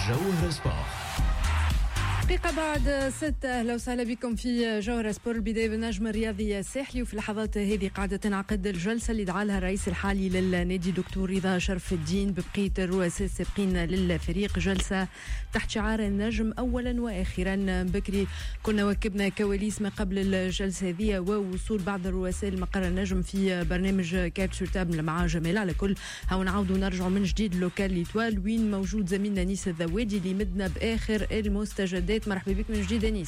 جوهر سبور. دقيقة بعد 6. أهلا وسهلا بكم في جوهر سبور. البداية بالنجم الرياضي الساحلي، وفي اللحظات هذه قاعدة تنعقد الجلسة اللي دعا لها الرئيس الحالي للنادي دكتور رضا شرف الدين ببقية الرؤساء السابقين للفريق. جلسة تحت شعار النجم أولا وآخرا. بكري كنا وكبنا كواليس ما قبل الجلسة هذه ووصول بعض الرؤساء لمقر النجم في برنامج كارت سور تابل مع جمال. على كل هاو نعاودوا نرجعوا من جديد لوكال ليتوال وين موجود زميلنا نيس الذوادي اللي مدنا بآخر المستجدات. مرحبا بك من جديد انيس.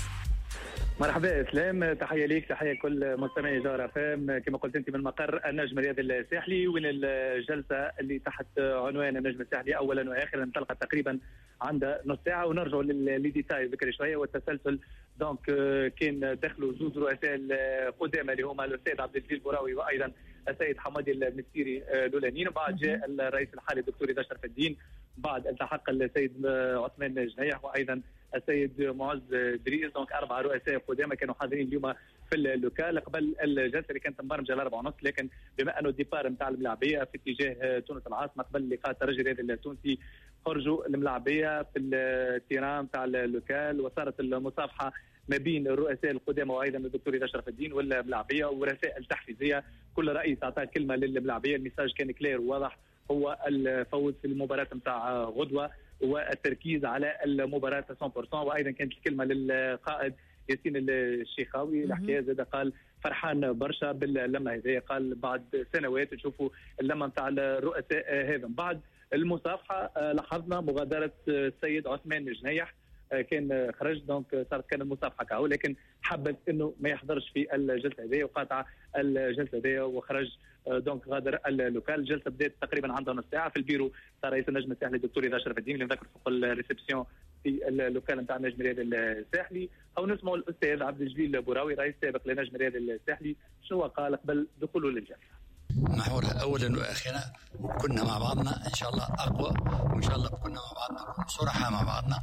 مرحبا اسلام، تحيه ليك، تحيه كل مستمعي جوهر فام. كما قلت انت من مقر النجم الرياضي الساحلي، وين الجلسه اللي تحت عنوان النجم الساحلي اولا واخرا انطلقت تقريبا عند نص ساعه. ونرجعوا للديتاي بكري شويه والتسلسل. دونك كان دخلوا زوج رؤساء القدامى اللي هما الاستاذ عبد الجليل البوراوي وايضا السيد حمادي المسيري الاولانيين، وبعد جاء الرئيس الحالي الدكتور رضا شرف الدين. بعد التحق السيد عثمان جنيح وايضا السيد معز دريس. دونك 4 رؤساء قدامى كانوا حاضرين اليوم في اللوكال قبل الجلسه اللي كانت مبرمجه ل 4:30، لكن بما انه الديبار نتاع الملاعبيه في اتجاه تونس العاصمه قبل لقاء الترجي الرياضي التونسي، خرجوا الملاعبيه في التيران نتاع اللوكال وصارت المصافحه ما بين الرؤساء القدامى وايضا الدكتور رضا شرف الدين والملاعبيه ورسائل تحفيزيه. كل رئيس اعطى كلمه للملاعبيه. الميساج كان كلير وواضح، هو الفوز في المباراه نتاع غدوه والتركيز على المباراه 100%. وايضا كانت الكلمه للقائد ياسين الشيخاوي الحكايه زاد قال فرحان برشا باللمه هذه. قال بعد سنوات تشوفوا اللمه نتاع الرؤساء هذا. بعد المصافحه لاحظنا مغادره السيد عثمان جنيح، كان خرج. دونك صارت كان المصافحه كاو، لكن حبت انه ما يحضرش في الجلسه هذه وقاطع الجلسه هذه وخرج. دونك غادر اللوكال. الجلسه بدات تقريبا عندها نص ساعه في البيرو تاع رئيس النجم الساحلي الدكتور رضا شرف الدين اللي نذكر فوق الريسبسيون في اللوكال نتاع النجم الرياضي الساحلي. او نسمعوا الاستاذ عبد الجليل البوراوي رئيس سابق للنجم الرياضي الساحلي شنو قال قبل دخوله للجلسه. محورها اولا واخيرا كنا مع بعضنا ان شاء الله اقوى، وان شاء الله كنا مع بعضنا صراحه مع بعضنا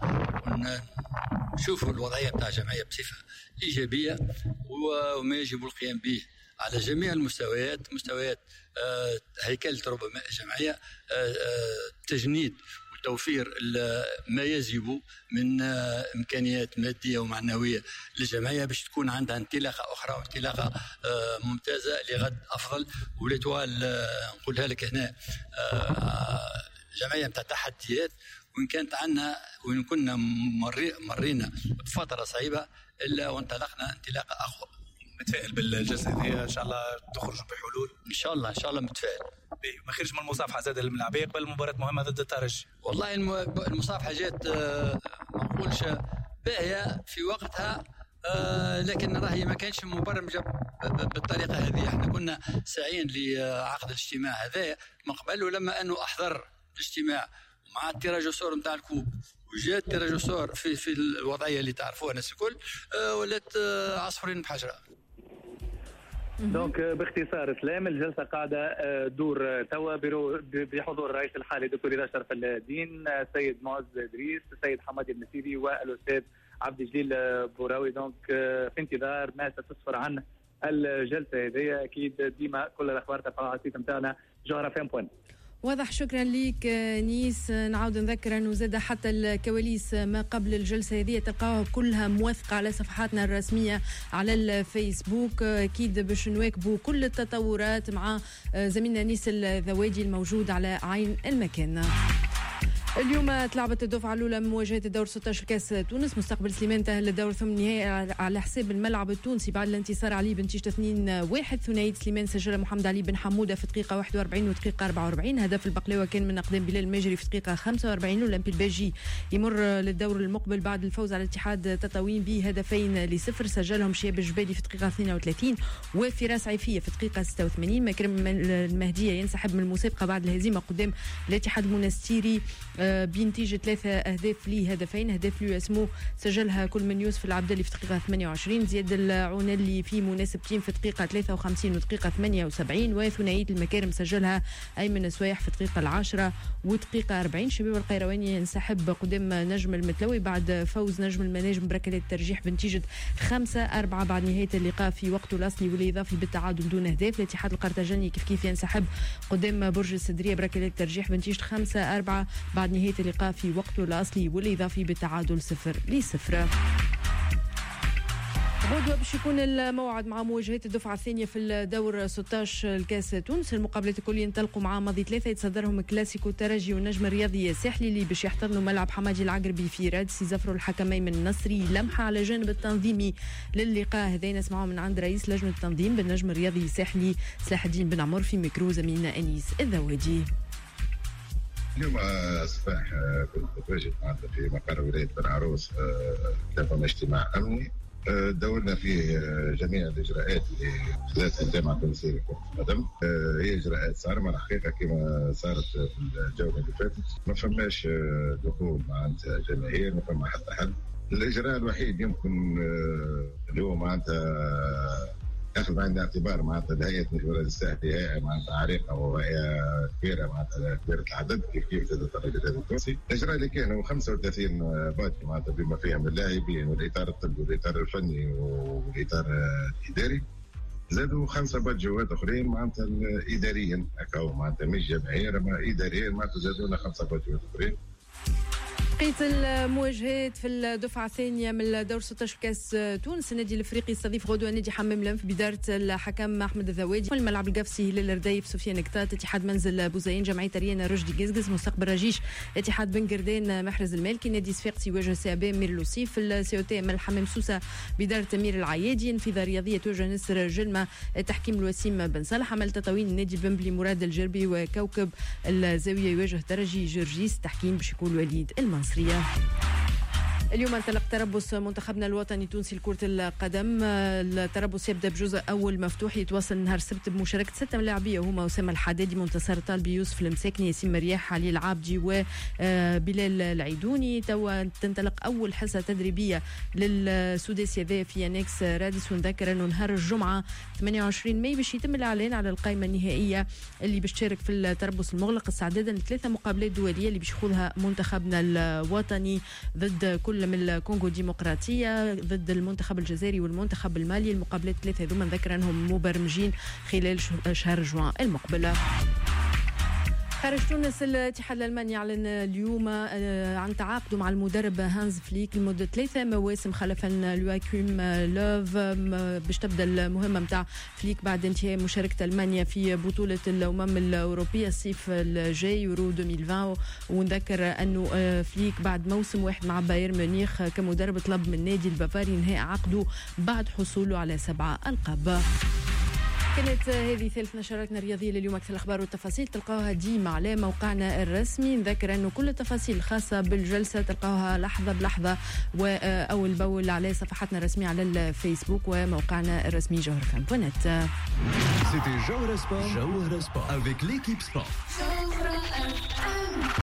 ونشوفوا الوضعيه بتاع الجمعيه بصفه ايجابيه وما يجب القيام به على جميع المستويات، مستويات هيكله ربما الجمعيه، تجنيد وتوفير ما يجب من امكانيات ماديه ومعنويه للجمعيه باش تكون عندها انطلاقه اخرى وانطلاقه ممتازه لغد افضل. وليتوال نقولها لك هنا جمعيه نتاع تحديات، وان كانت عندنا وان كنا مرينا بفتره صعيبه الا وانطلقنا انطلاقه اقوى. متفائل بالجلسه هذه ان شاء الله تخرج بحلول؟ ان شاء الله متفائل. ما خرج من المصافحه زاد الملاعبيه قبل مباراه مهمه ضد الترجي. والله المصافحه جات ما نقولش باهيه في وقتها، لكن راهي ما كانش مبرمجه بالطريقه هذه. احنا كنا ساعين لعقد الاجتماع هذا من قبل، ولما انه احضر الاجتماع مع التراجسور نتاع الكوب وجاء التراجسور في الوضعيه اللي تعرفوها الناس الكل، ولات عصفورين بحجره. دونك باختصار اسلام، الجلسه قاعده دور توا بحضور الرئيس الحالي دكتور رضا شرف الدين، السيد معز دريس، السيد حمادي المسيري والاستاذ عبد الجليل البوراوي. دونك في انتظار ما ستسفر عنه الجلسه هذه. اكيد ديما كل الاخبار تبقى على السيت نتاعنا جوهر فام. واضح. شكرا ليك نيس. نعود نذكر انه زاد حتى الكواليس ما قبل الجلسه هذه تلقاوها كلها موثقه على صفحاتنا الرسميه على الفيسبوك. اكيد باش نواكبوا كل التطورات مع زميلنا نيس الذوادي الموجود على عين المكان. اليوم تلعبت الدفعة الأولى من مواجهة الدور 16 كاس تونس. مستقبل سليمان تأهل للدور ثمن النهائي على حساب الملعب التونسي بعد الانتصار عليه بنتيجة 2-1. ثنائية سليمان سجل محمد علي بن حمودة في دقيقة 41 ودقيقة 44. هدف البقلاوة كان من أقدام بلال الماجري في دقيقة 45. والأولمبي الباجي يمر للدور المقبل بعد الفوز على الاتحاد تطاوين ب2-0 سجلهم شياب الجبالي في دقيقة 32 وفراس عيفية في دقيقة 86. مكرم المهدية ينسحب من المسابقة بعد الهزيمة قدام الاتحاد المنستيري بنتيجة 3 أهداف لهدفين. هدف له اسمه سجلها كل من يوسف العبدلي في دقيقة 28، زياد العونلي في مناسبتين في دقيقة 53 ودقيقة 78، وثنائية المكارم سجلها أيمن سويح في دقيقة 10 ودقيقة 40. شباب القيرواني ينسحب قدام نجم المتلوي بعد فوز نجم المناجم بركلات الترجيح بنتيجة 5-4 بعد نهاية اللقاء في وقته الأصلي والإضافي بالتعادل دون أهداف. الاتحاد القرطاجني كيف ينسحب قدام برج السدرية بركلات الترجيح بنتيجة 5-4 بعد نهاية اللقاء في وقته الأصلي والإضافي بالتعادل 0-0. غدوة باش يكون الموعد مع مواجهة الدفعة الثانية في الدور 16 الكاس تونس. المقابلات الكل ينطلقوا مع ماضي 3 يتصدرهم كلاسيكو الترجي والنجم الرياضي الساحلي اللي باش يحتضنوا ملعب حمادي العقربي في رادس. يزفروا الحكمين من النصري. لمحة على جانب التنظيمي للقاء هذا نسمعه من عند رئيس لجنة التنظيم بالنجم الرياضي الساحلي سلاح الدين بن عمر في ميكرو زميلنا أنيس الذوادي. اليوم الصباح كنت متواجد معناتها في مقر ولاية بن عروس. كان اجتماع أمني دورنا فيه جميع الإجراءات اللي خلال الجامعة التونسية لكرة القدم. هي إجراءات صارمة الحقيقة كما صارت في الجولة اللي فاتت. ما فماش دخول معناتها جماهير، ما فما حتى حد. الإجراء الوحيد يمكن اللي هو معناتها أخذ بعين الاعتبار معناتها هيئة الولاد الساحلي هيئة معناتها عريقة وهيئة كبيرة معناتها كبيرة العدد كيف زادت الرجال التونسي. الإجراء اللي كانوا 35 باجي معناتها بما فيهم اللاعبين والإطار الطبي والإطار الفني والإطار الإداري. زادوا 5 باجوات أخرين معناتها إداريا هكا معناتها مش جماهير أما إداريا معناتها زادونا 5 باجوات أخرين. بقية المواجهات في الدفعة الثانية من الدور 16 كاس تونس. النادي الافريقي يستضيف غدوة نادي حمام لنف بدارة الحكم احمد الذوادي. الملعب القفصي هلال الردايف سفيان كتات. اتحاد منزل بوزاين جمعية ريانا رشدي قزقز. مستقبل رجيش اتحاد بن قردان محرز المالكي. نادي صفاقسي يواجه سي مير لوسيف. السي او تي من الحمام سوسة بدارة امير العيادي. انفذة رياضية تواجه نسر جلمة التحكيم الوسيم بن صالح. عمل تطاوين النادي بنبلي مراد الجربي. وكوكب الزاوية يواجه ترجي جرجيس تحكيم باش يكون وليد المنصرية. اليوم انطلق تربص منتخبنا الوطني التونسي لكرة القدم. التربص يبدأ بجزء أول مفتوح يتواصل نهار السبت بمشاركة 6 لاعبية هما أسامة الحدادي، منتصر طالبي، يوسف المساكني، ياسين مرياح، علي العابدي وبلال العيدوني. توا تنطلق أول حصة تدريبية للسوداسي هذا في أنكس رادس. ونذكر أنه نهار الجمعة 28 ماي باش يتم الإعلان على القائمة النهائية اللي باش تشارك في التربص المغلق استعدادا ل3 مقابلات دولية اللي باش يخوضها منتخبنا الوطني ضد كل من الكونغو الديمقراطية، ضد المنتخب الجزائري والمنتخب المالي. المقابلات 3 هذوما نذكر أنهم مبرمجين خلال شهر جوان المقبل. خارج تونس الاتحاد الألماني أعلن اليوم عن تعاقده مع المدرب هانز فليك لمدة 3 مواسم خلفا لواكيم لوف باش تبدا المهمة متاع فليك بعد انتهاء مشاركة ألمانيا في بطولة الأمم الأوروبية الصيف الجاي يورو 2020. ونذكر أنه فليك بعد موسم واحد مع بايرن ميونخ كمدرب طلب من النادي البافاري انهاء عقده بعد حصوله على 7 ألقاب. كانت هذه ثالث نشراتنا الرياضية لليوم. أكثر الأخبار والتفاصيل تلقاوها ديما على موقعنا الرسمي. نذكر أنه كل التفاصيل الخاصة بالجلسة تلقاوها لحظة بلحظة وأول بأول على صفحاتنا الرسمية على الفيسبوك وموقعنا الرسمي جوهرفم.net. C'était Jawhara Sport avec l'équipe sport.